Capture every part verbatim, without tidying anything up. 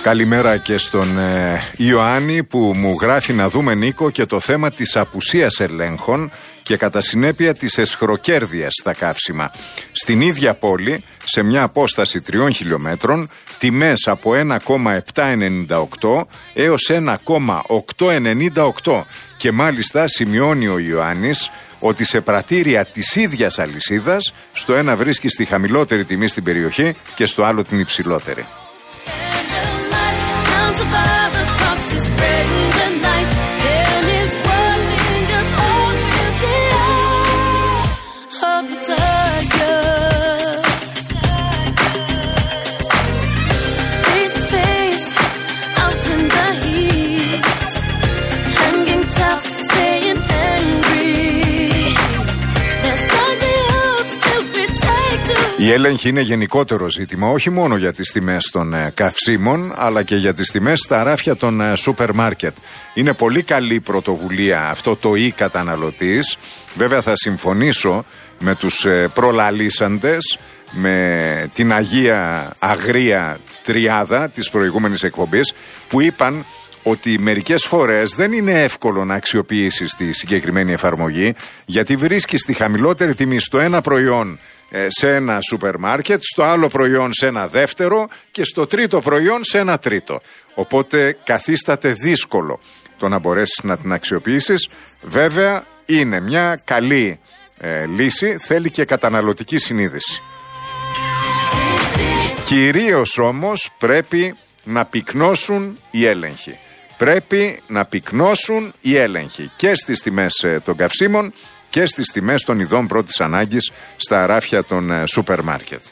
Καλημέρα και στον ε, Ιωάννη που μου γράφει να δούμε, Νίκο, και το θέμα της απουσίας ελέγχων και κατά συνέπεια της εσχροκέρδειας στα καύσιμα. Στην ίδια πόλη, σε μια απόσταση τριών χιλιόμετρων, τιμές από ένα κόμμα επτακόσια ενενήντα οκτώ έως ένα κόμμα οκτακόσια ενενήντα οκτώ. Και μάλιστα σημειώνει ο Ιωάννης ότι σε πρατήρια της ίδιας αλυσίδας, στο ένα βρίσκει στη χαμηλότερη τιμή στην περιοχή και στο άλλο την υψηλότερη. Η έλεγχη είναι γενικότερο ζήτημα, όχι μόνο για τις τιμές των ε, καυσίμων, αλλά και για τις τιμές στα ράφια των ε, σούπερ μάρκετ. Είναι πολύ καλή πρωτοβουλία αυτό το e-καταναλωτής. Βέβαια θα συμφωνήσω με τους ε, προλαλήσαντες, με την Αγία Αγρία Τριάδα της προηγούμενης εκπομπής, που είπαν ότι μερικές φορές δεν είναι εύκολο να αξιοποιήσεις τη συγκεκριμένη εφαρμογή, γιατί βρίσκεις τη χαμηλότερη τιμή στο ένα προϊόν σε ένα σούπερ μάρκετ, στο άλλο προϊόν σε ένα δεύτερο και στο τρίτο προϊόν σε ένα τρίτο. Οπότε καθίσταται δύσκολο το να μπορέσεις να την αξιοποιήσεις. Βέβαια είναι μια καλή ε, λύση, θέλει και καταναλωτική συνείδηση. Κυρίως όμως πρέπει να πυκνώσουν οι έλεγχοι. Πρέπει να πυκνώσουν οι έλεγχοι και στις τιμές ε, των καυσίμων και στις τιμές των ειδών πρώτης ανάγκης στα ράφια των ε, σούπερ μάρκετ.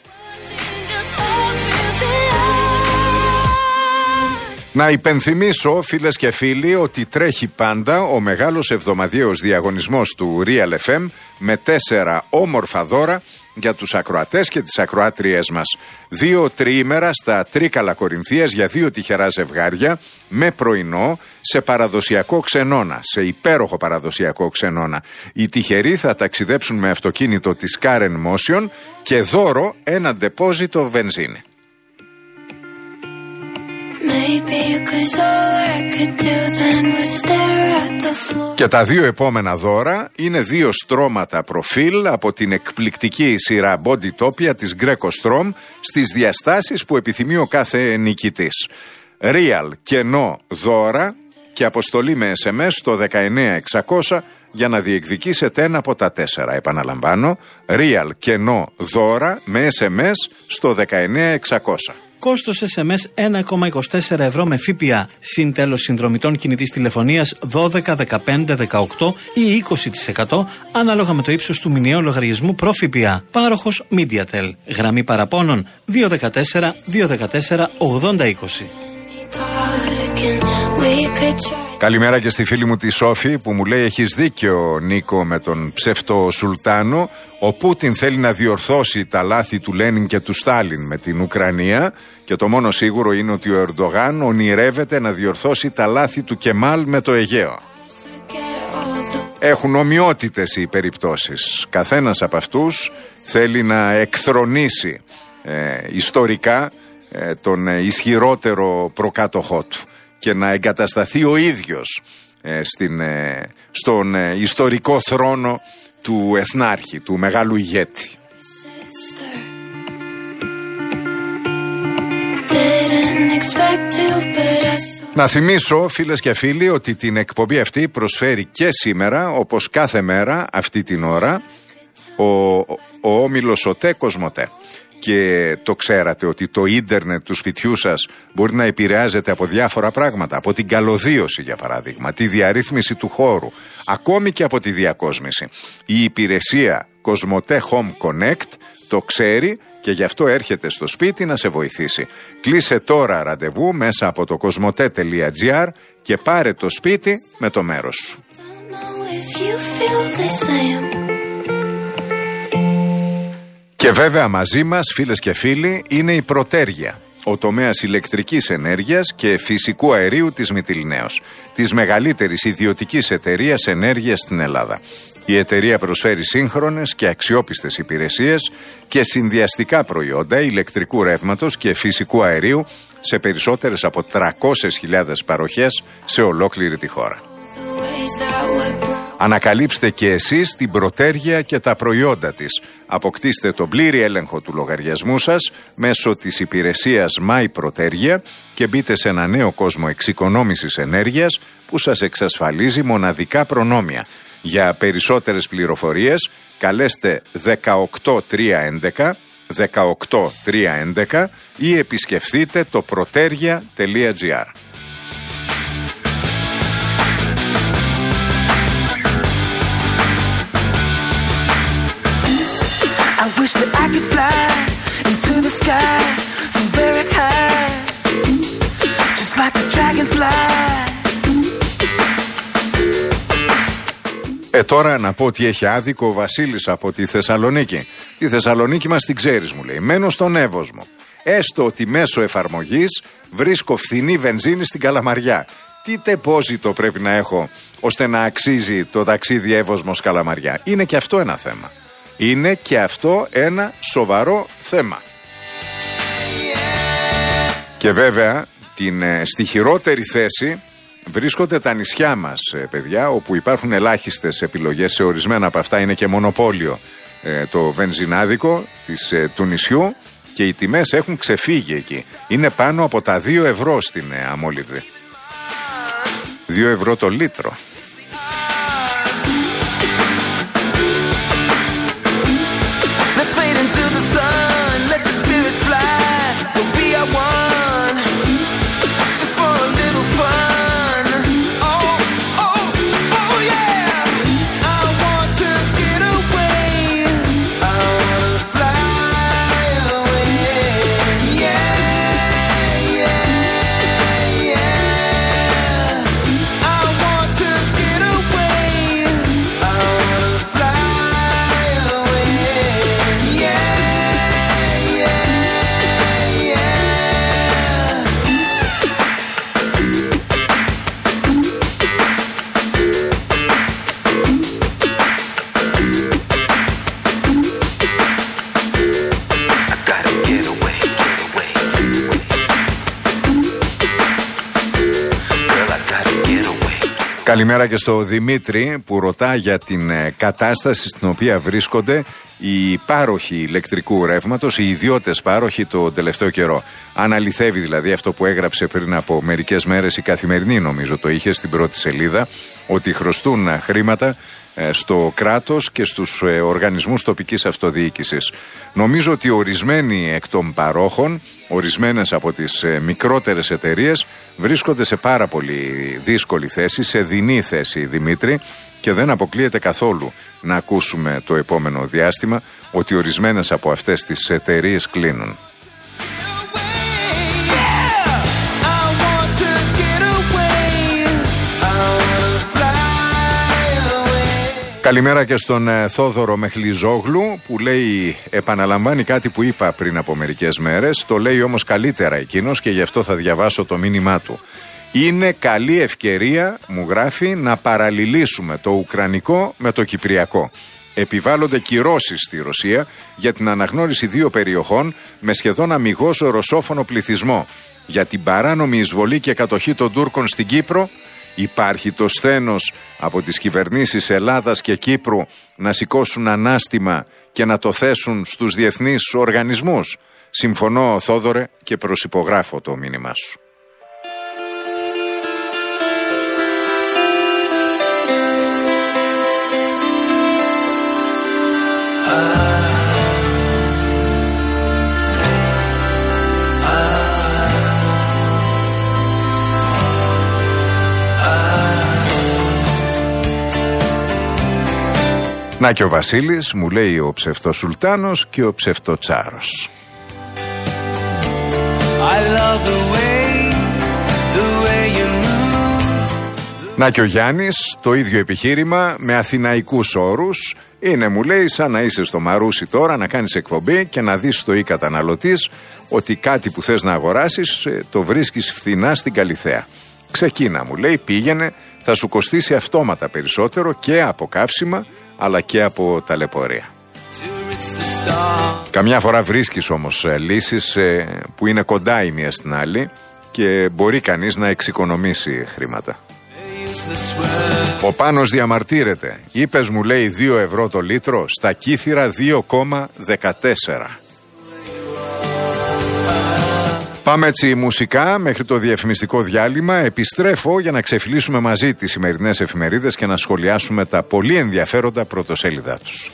Να υπενθυμίσω, φίλες και φίλοι, ότι τρέχει πάντα ο μεγάλος εβδομαδιαίος διαγωνισμός του Real εφ εμ με τέσσερα όμορφα δώρα για τους ακροατές και τις ακροάτριές μας. Δύο τριήμερα στα Τρίκαλα Κορινθίας για δύο τυχερά ζευγάρια με πρωινό σε παραδοσιακό ξενώνα, σε υπέροχο παραδοσιακό ξενώνα. Οι τυχεροί θα ταξιδέψουν με αυτοκίνητο της Karen Motion και δώρο ένα ντεπόζιτο βενζίνη. Και τα δύο επόμενα δώρα είναι δύο στρώματα προφίλ από την εκπληκτική σειρά Bodytopia της Greco Strom στις διαστάσεις που επιθυμεί ο κάθε νικητής. Real κενό δώρα και αποστολή με ες εμ ες στο δεκαεννέα εξακόσια για να διεκδικήσετε ένα από τα τέσσερα. Επαναλαμβάνω, Real κενό δώρα με ες εμ ες στο δεκαεννέα εξακόσια. Κόστος ες εμ ες ένα κόμμα είκοσι τέσσερα ευρώ με ΦΠΑ. Συν τέλος συνδρομητών κινητής τηλεφωνίας δώδεκα, δεκαπέντε, δεκαοκτώ ή είκοσι τοις εκατό ανάλογα με το ύψος του μηνιαίου λογαριασμού προ ΦΠΑ. Πάροχος MediaTel. Γραμμή παραπώνων δύο ένα τέσσερα, δύο ένα τέσσερα, ογδόντα είκοσι. Καλημέρα και στη φίλη μου τη Σόφη που μου λέει: έχεις δίκιο, Νίκο, με τον ψεύτο Σουλτάνο. Ο Πούτιν θέλει να διορθώσει τα λάθη του Λένιν και του Στάλιν με την Ουκρανία και το μόνο σίγουρο είναι ότι ο Ερντογάν ονειρεύεται να διορθώσει τα λάθη του Κεμάλ με το Αιγαίο. Έχουν ομοιότητες οι περιπτώσεις. Καθένας από αυτούς θέλει να εκθρονήσει ε, ιστορικά ε, τον ισχυρότερο προκάτοχό του και να εγκατασταθεί ο ίδιος ε, στην, ε, στον ε, ιστορικό θρόνο του εθνάρχη, του μεγάλου ηγέτη. Να θυμίσω, φίλες και φίλοι, ότι την εκπομπή αυτή προσφέρει και σήμερα, όπως κάθε μέρα αυτή την ώρα, ο, ο, ο όμιλος ΟΤΕ Κοσμοτέ. Και το ξέρατε ότι το ίντερνετ του σπιτιού σας μπορεί να επηρεάζεται από διάφορα πράγματα, από την καλωδίωση για παράδειγμα, τη διαρρύθμιση του χώρου, ακόμη και από τη διακόσμηση. Η υπηρεσία Κοσμοτέ Home Connect το ξέρει και γι' αυτό έρχεται στο σπίτι να σε βοηθήσει. Κλείσε τώρα ραντεβού μέσα από το κοσμοτέ τελεία τζι άρ και πάρε το σπίτι με το μέρος σου. Και βέβαια μαζί μας, φίλες και φίλοι, είναι η Πρωτέργεια. ο τομέας ηλεκτρικής ενέργειας και φυσικού αερίου της Μυτιληναίος, της μεγαλύτερης ιδιωτικής εταιρείας ενέργειας στην Ελλάδα. Η εταιρεία προσφέρει σύγχρονες και αξιόπιστες υπηρεσίες και συνδυαστικά προϊόντα ηλεκτρικού ρεύματος και φυσικού αερίου σε περισσότερες από τριακόσιες χιλιάδες παροχές σε ολόκληρη τη χώρα. Ανακαλύψτε και εσείς την Πρωτέργεια και τα προϊόντα της. Αποκτήστε τον πλήρη έλεγχο του λογαριασμού σας μέσω της υπηρεσίας My Πρωτέργεια και μπείτε σε ένα νέο κόσμο εξοικονόμησης ενέργειας που σας εξασφαλίζει μοναδικά προνόμια. Για περισσότερες πληροφορίες καλέστε δεκαοκτώ τριακόσια έντεκα δεκαοκτώ τριακόσια έντεκα ή επισκεφθείτε το protergia τελεία gr. I wish that I could fly into the sky so very high, just like a dragonfly. Ε, τώρα να πω ότι έχει άδικο ο Βασίλης από τη Θεσσαλονίκη. Τη Θεσσαλονίκη μας την ξέρεις, μου λέει. Μένω στον Εύωσμο. Έστω ότι μέσω εφαρμογής βρίσκω φθηνή βενζίνη στην Καλαμαριά. Τι τεπόζιτο πρέπει να έχω ώστε να αξίζει το ταξίδι Εύωσμος Καλαμαριά? Είναι και αυτό ένα θέμα. Είναι και αυτό ένα σοβαρό θέμα. Και βέβαια την, στη χειρότερη θέση βρίσκονται τα νησιά μας, παιδιά, όπου υπάρχουν ελάχιστες επιλογές. Σε ορισμένα από αυτά είναι και μονοπόλιο ε, το βενζινάδικο της, ε, του νησιού και οι τιμές έχουν ξεφύγει εκεί. Είναι πάνω από τα δύο ευρώ στην ε, Αμόλυβδη. δύο ευρώ το λίτρο. Καλημέρα και στο Δημήτρη που ρωτά για την κατάσταση στην οποία βρίσκονται οι πάροχοι ηλεκτρικού ρεύματος, οι ιδιώτες πάροχοι το τελευταίο καιρό. Αν αληθεύει δηλαδή αυτό που έγραψε πριν από μερικές μέρες η Καθημερινή, νομίζω το είχε στην πρώτη σελίδα, ότι χρωστούν χρήματα στο κράτος και στους οργανισμούς τοπικής αυτοδιοίκησης. Νομίζω ότι ορισμένοι εκ των παρόχων, ορισμένες από τις μικρότερες εταιρείες βρίσκονται σε πάρα πολύ δύσκολη θέση, σε δεινή θέση, Δημήτρη, και δεν αποκλείεται καθόλου να ακούσουμε το επόμενο διάστημα ότι ορισμένες από αυτές τις εταιρείες κλείνουν. Καλημέρα και στον ε, Θόδωρο Μεχλιζόγλου που λέει, επαναλαμβάνει κάτι που είπα πριν από μερικές μέρες, το λέει όμως καλύτερα εκείνος και γι' αυτό θα διαβάσω το μήνυμά του. Είναι καλή ευκαιρία, μου γράφει, να παραλληλήσουμε το Ουκρανικό με το Κυπριακό. Επιβάλλονται κυρώσεις στη Ρωσία για την αναγνώριση δύο περιοχών με σχεδόν αμιγώς ρωσόφωνο πληθυσμό. Για την παράνομη εισβολή και κατοχή των Τούρκων στην Κύπρο υπάρχει το σθένος από τις κυβερνήσεις Ελλάδας και Κύπρου να σηκώσουν ανάστημα και να το θέσουν στους διεθνείς οργανισμούς. Συμφωνώ, Θόδωρε, και προσυπογράφω το μήνυμά σου. Να και ο Βασίλης, μου λέει ο ψευτοσουλτάνος και ο ψευτοτσάρος. Να και ο Γιάννης, το ίδιο επιχείρημα με αθηναϊκούς όρους. Είναι, μου λέει, σαν να είσαι στο Μαρούσι τώρα, να κάνεις εκπομπή και να δεις στο e-καταναλωτής ότι κάτι που θες να αγοράσεις το βρίσκεις φθηνά στην Καλιθέα. Ξεκίνα, μου λέει, πήγαινε, θα σου κοστίσει αυτόματα περισσότερο και από καύσιμα αλλά και από ταλαιπωρία. Καμιά φορά βρίσκεις όμως λύσεις που είναι κοντά η μία στην άλλη και μπορεί κανείς να εξοικονομήσει χρήματα. Ο Πάνος διαμαρτύρεται. Είπες, μου λέει, δύο ευρώ το λίτρο, στα Κύθυρα δύο κόμμα δεκατέσσερα. Πάμε έτσι μουσικά μέχρι το διαφημιστικό διάλειμμα. Επιστρέφω για να ξεφυλίσουμε μαζί τις σημερινές εφημερίδες και να σχολιάσουμε τα πολύ ενδιαφέροντα πρωτοσέλιδά τους.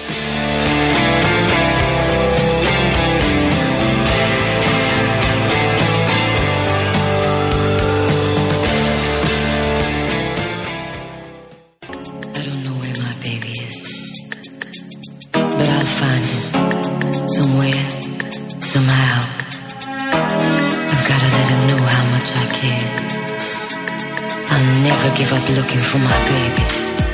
Give up looking for my baby.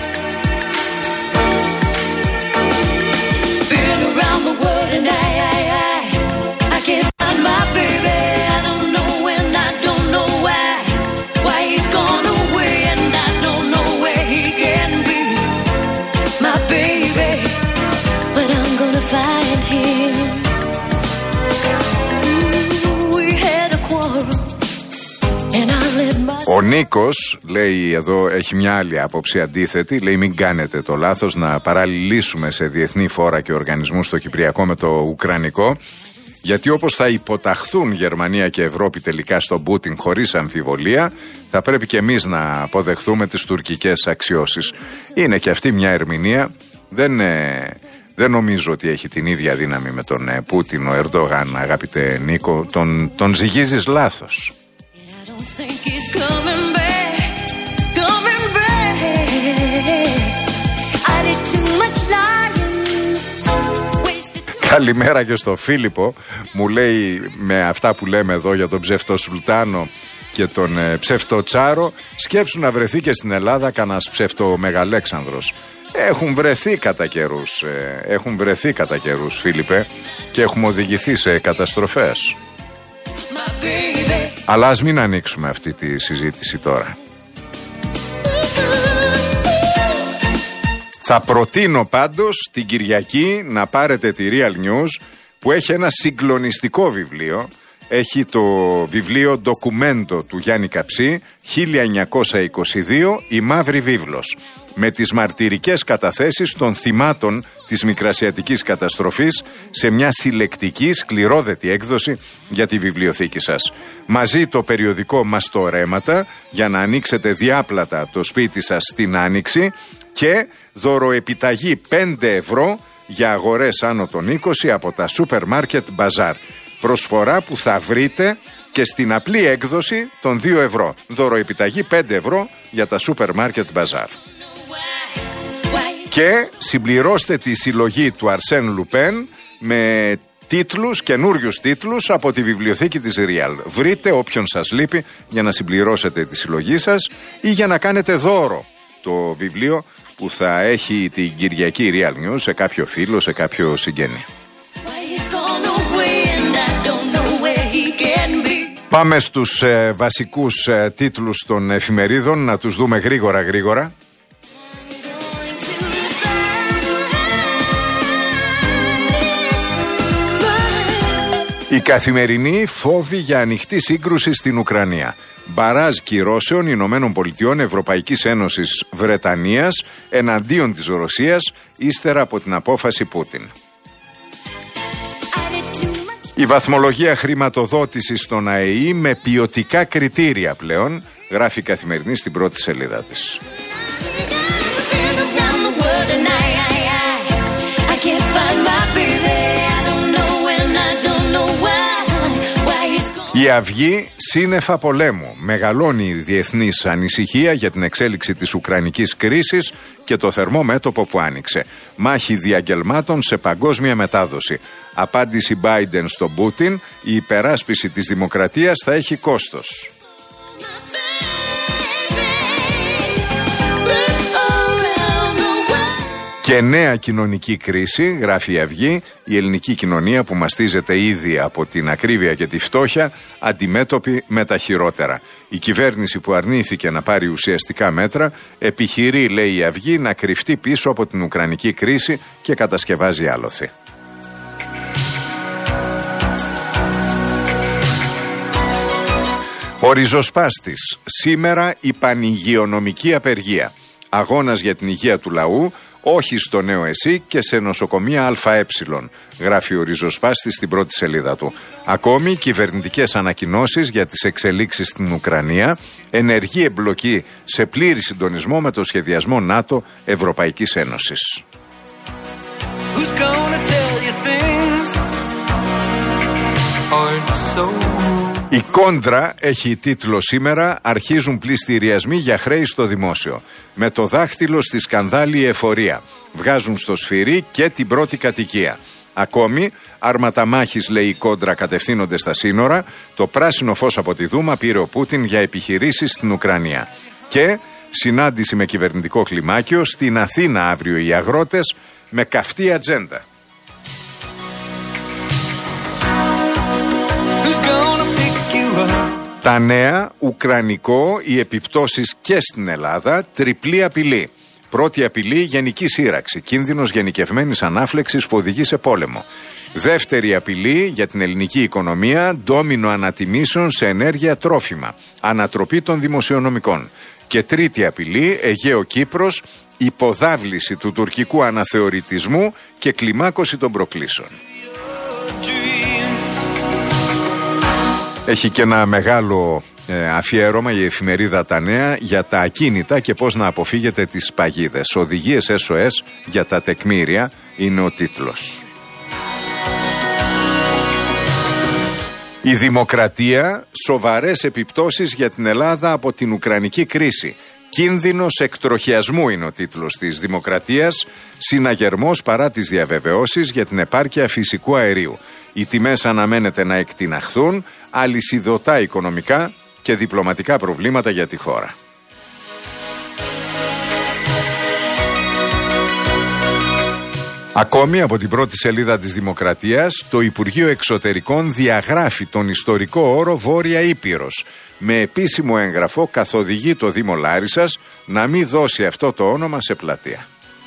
Been around the world and I, I, I, I can't find my baby. I don't know when, I don't know why, why he's gone away and I don't know where he can be. My baby, but I'm gonna find him. Ooh, we had a quarrel and I let my... Ο Νίκος, λέει εδώ, έχει μια άλλη άποψη αντίθετη. Λέει, μην κάνετε το λάθος να παραλληλήσουμε σε διεθνή φόρα και οργανισμούς το κυπριακό με το ουκρανικό, γιατί όπως θα υποταχθούν Γερμανία και Ευρώπη τελικά στον Πούτιν χωρίς αμφιβολία, θα πρέπει και εμείς να αποδεχθούμε τις τουρκικές αξιώσεις. Είναι και αυτή μια ερμηνεία. Δεν, ε, δεν νομίζω ότι έχει την ίδια δύναμη με τον ε, Πούτιν ο Ερντογάν, αγαπητέ Νίκο. Τον, τον ζυγίζεις λάθος. Καλημέρα και στο Φίλιππο. Μου λέει, με αυτά που λέμε εδώ για τον ψευτοσουλτάνο και τον ε, ψευτοτσάρο, σκέψου να βρεθεί και στην Ελλάδα κανένας ψευτομεγαλέξανδρος. Έχουν βρεθεί κατά καιρούς, ε, έχουν βρεθεί κατά καιρούς, Φίλιππε, και έχουμε οδηγηθεί σε καταστροφές. Αλλά ας μην ανοίξουμε αυτή τη συζήτηση τώρα. Θα προτείνω πάντως την Κυριακή να πάρετε τη Real News, που έχει ένα συγκλονιστικό βιβλίο. Έχει το βιβλίο «Ντοκουμέντο» του Γιάννη Καψί, χίλια εννιακόσια είκοσι δύο, η Μαύρη Βίβλος, με τις μαρτυρικές καταθέσεις των θυμάτων της Μικρασιατικής καταστροφής, σε μια συλλεκτική σκληρόδετη έκδοση για τη βιβλιοθήκη σας. Μαζί το περιοδικό Μαστορέματα, για να ανοίξετε διάπλατα το σπίτι σας στην Άνοιξη, και δωροεπιταγή πέντε ευρώ για αγορές άνω των είκοσι από τα σούπερ μάρκετ Μπαζάρ. Προσφορά που θα βρείτε και στην απλή έκδοση των δύο ευρώ. Δωροεπιταγή πέντε ευρώ για τα σούπερ μάρκετ Μπαζάρ. Και συμπληρώστε τη συλλογή του Αρσέν Λουπέν με τίτλους, καινούριους τίτλους από τη βιβλιοθήκη της Real. Βρείτε όποιον σας λείπει για να συμπληρώσετε τη συλλογή σας ή για να κάνετε δώρο το βιβλίο που θα έχει την Κυριακή Real News σε κάποιο φίλο, σε κάποιο συγγενή. Πάμε στους ε, βασικούς ε, τίτλους των εφημερίδων, να τους δούμε γρήγορα γρήγορα. Η Καθημερινή, φόβη για ανοιχτή σύγκρουση στην Ουκρανία. Μπαράζ κυρώσεων Ηνωμένων Πολιτειών, Ευρωπαϊκής Ένωσης, Βρετανίας εναντίον της Ρωσίας ύστερα από την απόφαση Πούτιν. Η βαθμολογία χρηματοδότησης στον ΑΕΗ με ποιοτικά κριτήρια πλέον, γράφει η Καθημερινή στην πρώτη σελίδα της. Η Αυγή, σύννεφα πολέμου. Μεγαλώνει η διεθνής ανησυχία για την εξέλιξη της ουκρανικής κρίσης και το θερμό μέτωπο που άνοιξε. Μάχη διαγγελμάτων σε παγκόσμια μετάδοση. Απάντηση Biden στον Πούτιν, η υπεράσπιση της δημοκρατίας θα έχει κόστος. Και νέα κοινωνική κρίση, γράφει η Αυγή, η ελληνική κοινωνία που μαστίζεται ήδη από την ακρίβεια και τη φτώχεια, αντιμέτωπη με τα χειρότερα. Η κυβέρνηση που αρνήθηκε να πάρει ουσιαστικά μέτρα, επιχειρεί, λέει η Αυγή, να κρυφτεί πίσω από την ουκρανική κρίση και κατασκευάζει άλοθη. Ο ριζοσπάστης. Σήμερα η πανυγειονομική απεργία. Αγώνας για την υγεία του λαού, όχι στο νέο ΕΣΥ και σε νοσοκομεία ΑΕ, γράφει ο ριζοσπάστης στην πρώτη σελίδα του. Ακόμη κυβερνητικές ανακοινώσεις για τις εξελίξεις στην Ουκρανία, ενεργή εμπλοκή σε πλήρη συντονισμό με το σχεδιασμό ΝΑΤΟ Ευρωπαϊκής Ένωσης. Η Κόντρα έχει τίτλο σήμερα «Αρχίζουν πληστηριασμοί για χρέη στο δημόσιο». Με το δάχτυλο στη σκανδάλη εφορία. Βγάζουν στο σφυρί και την πρώτη κατοικία. Ακόμη, άρματα μάχης, λέει η Κόντρα, κατευθύνονται στα σύνορα. Το πράσινο φως από τη Δούμα πήρε ο Πούτιν για επιχειρήσεις στην Ουκρανία. Και συνάντηση με κυβερνητικό κλιμάκιο στην Αθήνα αύριο οι αγρότες με καυτή ατζέντα. Τα νέα, ουκρανικό, οι επιπτώσεις και στην Ελλάδα, τριπλή απειλή. Πρώτη απειλή, γενική σύραξη, κίνδυνος γενικευμένης ανάφλεξης που οδηγεί σε πόλεμο. Δεύτερη απειλή για την ελληνική οικονομία, ντόμινο ανατιμήσεων σε ενέργεια, τρόφιμα, ανατροπή των δημοσιονομικών. Και τρίτη απειλή, Αιγαίο Κύπρος, υποδάβληση του τουρκικού αναθεωρητισμού και κλιμάκωση των προκλήσεων. Έχει και ένα μεγάλο ε, αφιέρωμα η εφημερίδα Τα Νέα για τα ακίνητα και πώς να αποφύγετε τις παγίδες. Οδηγίες ες ο ες για τα τεκμήρια είναι ο τίτλος. Η Δημοκρατία, σοβαρές επιπτώσεις για την Ελλάδα από την Ουκρανική κρίση. Κίνδυνος εκτροχιασμού είναι ο τίτλος της Δημοκρατίας. Συναγερμός παρά τις διαβεβαιώσεις για την επάρκεια φυσικού αερίου. Οι τιμές αναμένεται να εκτιναχθούν, αλυσιδωτά οικονομικά και διπλωματικά προβλήματα για τη χώρα. Ακόμη από την πρώτη σελίδα της Δημοκρατίας, το Υπουργείο Εξωτερικών διαγράφει τον ιστορικό όρο Βόρεια Ήπειρος. Με επίσημο έγγραφο καθοδηγεί το Δήμο Λάρισσας να μην δώσει αυτό το όνομα σε πλατεία.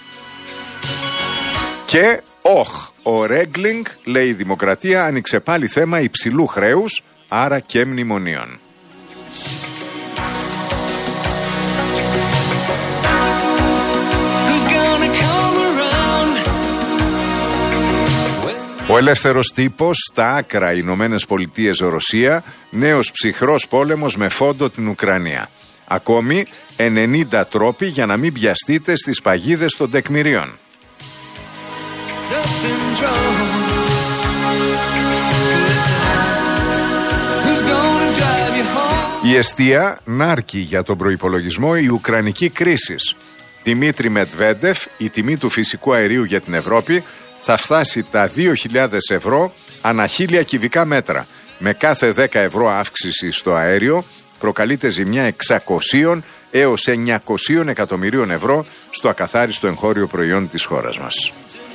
Και όχ, ο Ρέγκλινγκ, λέει η Δημοκρατία, άνοιξε πάλι θέμα υψηλού χρέους, άρα και μνημονίων. Ο ελεύθερος τύπος, στα άκρα Ηνωμένες Πολιτείες Ρωσία, νέος ψυχρός πόλεμος με φόντο την Ουκρανία. Ακόμη ενενήντα τρόποι για να μην πιαστείτε στις παγίδες των τεκμηρίων. Η εστία νάρκει για τον προϋπολογισμό η ουκρανική κρίση. Δημήτρη Μετβέντεφ, η τιμή του φυσικού αερίου για την Ευρώπη θα φτάσει τα δύο χιλιάδες ευρώ ανά χίλια κυβικά μέτρα. Με κάθε δέκα ευρώ αύξηση στο αέριο προκαλείται ζημιά εξακόσια έως εννιακόσια εκατομμυρίων ευρώ στο ακαθάριστο εγχώριο προϊόν της χώρας μας.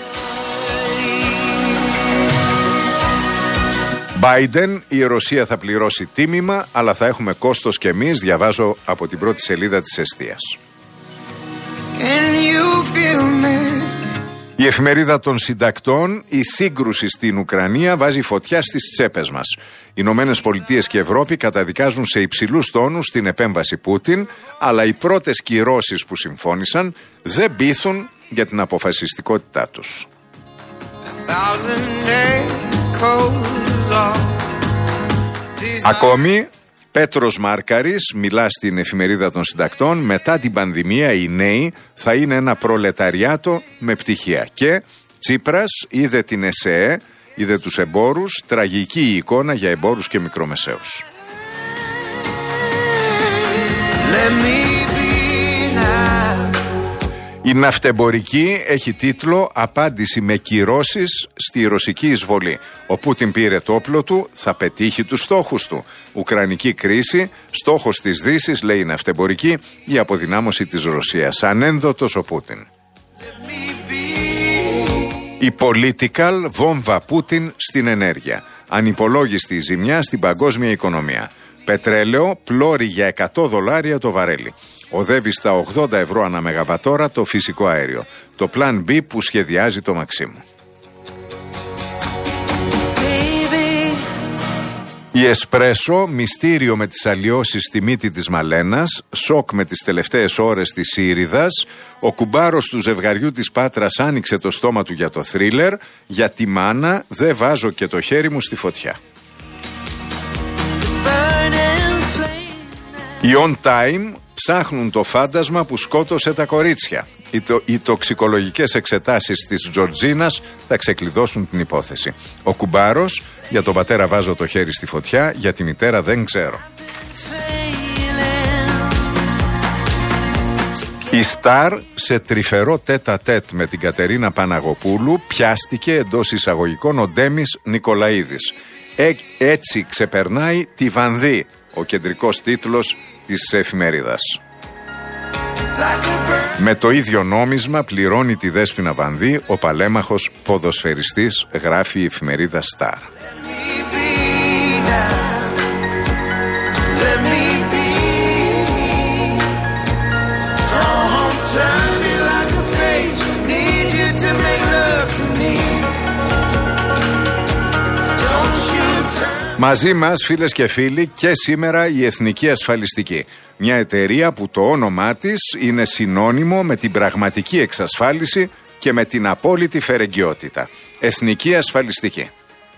Biden, η Ρωσία θα πληρώσει τίμημα, αλλά θα έχουμε κόστος και εμείς, διαβάζω από την πρώτη σελίδα της εστίας. Η εφημερίδα των συντακτών, η σύγκρουση στην Ουκρανία βάζει φωτιά στις τσέπες μας. Οι Ηνωμένες Πολιτείες και Ευρώπη καταδικάζουν σε υψηλούς τόνους την επέμβαση Πούτιν, αλλά οι πρώτες κυρώσεις που συμφώνησαν δεν πείθουν για την αποφασιστικότητά τους. Ακόμη, Πέτρος Μάρκαρης μιλά στην εφημερίδα των συντακτών, μετά την πανδημία οι νέοι θα είναι ένα προλεταριάτο με πτυχία. Και Τσίπρας είδε την ΕΣΕΕ, είδε τους εμπόρους, τραγική η εικόνα για εμπόρους και μικρομεσαίους. Η ναυτεμπορική έχει τίτλο «Απάντηση με κυρώσεις στη ρωσική εισβολή». Ο Πούτιν πήρε το όπλο του, θα πετύχει τους στόχους του. Ουκρανική κρίση, στόχος της Δύσης, λέει η ναυτεμπορική, η αποδυνάμωση της Ρωσίας. Ανένδοτος ο Πούτιν. Η political βόμβα Πούτιν στην ενέργεια. Ανυπολόγιστη η ζημιά στην παγκόσμια οικονομία. Πετρέλαιο πλώρη για εκατό δολάρια το βαρέλι. Οδεύει στα ογδόντα ευρώ ανά μεγαβατόρα το φυσικό αέριο. Το Plan B που σχεδιάζει το Μαξίμου. Η Εσπρέσο, μυστήριο με τις αλλοιώσεις στη μύτη της Μαλένας, σοκ με τις τελευταίες ώρες της Σύριδας, ο κουμπάρος του ζευγαριού της Πάτρας άνοιξε το στόμα του για το θρίλερ, για τη μάνα δεν βάζω και το χέρι μου στη φωτιά. Οι On Time ψάχνουν το φάντασμα που σκότωσε τα κορίτσια. Οι, το, οι τοξικολογικές εξετάσεις της Τζορτζίνας θα ξεκλειδώσουν την υπόθεση. Ο κουμπάρος, για τον πατέρα βάζω το χέρι στη φωτιά, για τη μητέρα δεν ξέρω. Η Σταρ σε τρυφερό τέτα τέτ με την Κατερίνα Παναγοπούλου πιάστηκε εντός εισαγωγικών ο Ντέμις Νικολαίδης. Ε, έτσι ξεπερνάει τη Βανδύ, ο κεντρικός τίτλος της εφημερίδας. Με το ίδιο νόμισμα πληρώνει τη Δέσποινα Βανδύ ο παλέμαχος ποδοσφαιριστής, γράφει η εφημερίδα Σταρ. Μαζί μας, φίλες και φίλοι, και σήμερα η Εθνική Ασφαλιστική. Μια εταιρεία που το όνομά της είναι συνώνυμο με την πραγματική εξασφάλιση και με την απόλυτη φερεγγιότητα. Εθνική Ασφαλιστική.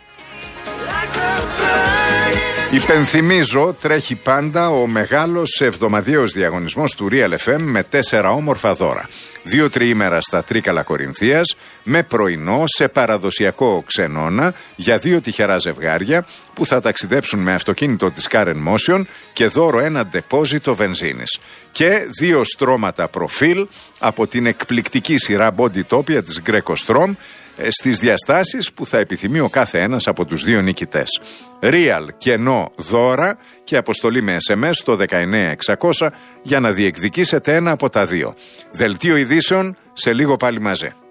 Υπενθυμίζω, τρέχει πάντα ο μεγάλος εβδομαδιαίος διαγωνισμός του Real εφ εμ με τέσσερα όμορφα δώρα. Δύο τριήμερα στα Τρίκαλα Κορινθίας, με πρωινό σε παραδοσιακό ξενώνα για δύο τυχερά ζευγάρια που θα ταξιδέψουν με αυτοκίνητο της Car εν Motion και δώρο ένα ντεπόζιτο βενζίνης. Και δύο στρώματα προφίλ από την εκπληκτική σειρά Bodytopia της Greco Strom, στις διαστάσεις που θα επιθυμεί ο κάθε ένας από τους δύο νικητές. Real, κενό, δώρα και αποστολή με ες εμ ες στο δεκαεννέα εξακόσια για να διεκδικήσετε ένα από τα δύο. Δελτίο ειδήσεων, σε λίγο πάλι μαζί.